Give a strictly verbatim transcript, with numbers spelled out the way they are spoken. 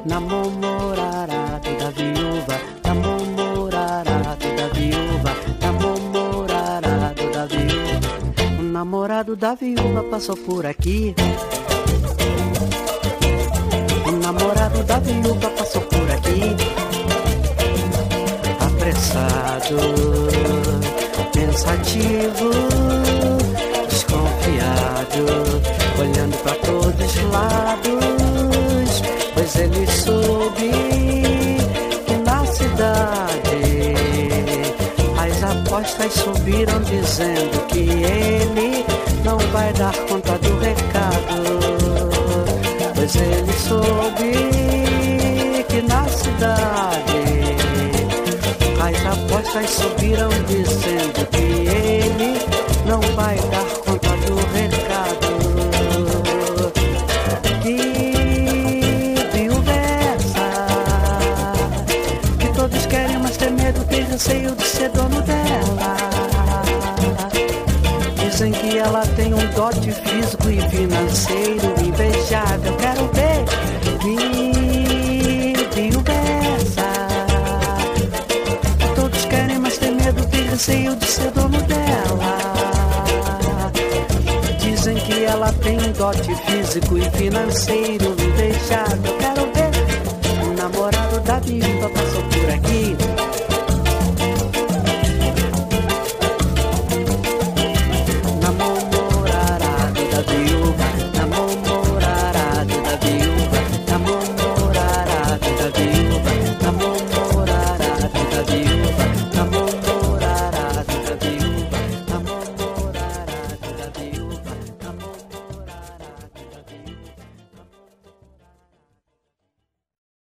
namorado da viúva, namorado da viúva, namorado da viúva. O namorado da viúva passou por aqui. O namorado da viúva passou por aqui. Apressado, pensativo, desconfiado, olhando pra todos os lados, pois ele soube que na cidade as apostas subiram, dizendo que ele não vai dar conta do recado, pois ele soube que na cidade as apostas subiram, dizendo que ele não vai dar conta do recado. Que viúva é essa? Que todos querem, mas tem medo, tem receio de ser dono dela. Dizem que ela tem um dote físico e financeiro invejável. Quero ver. Que viúva é essa? Receio de ser dono dela. Dizem que ela tem um dote físico e financeiro invejável. Quero ver o namorado da viúva.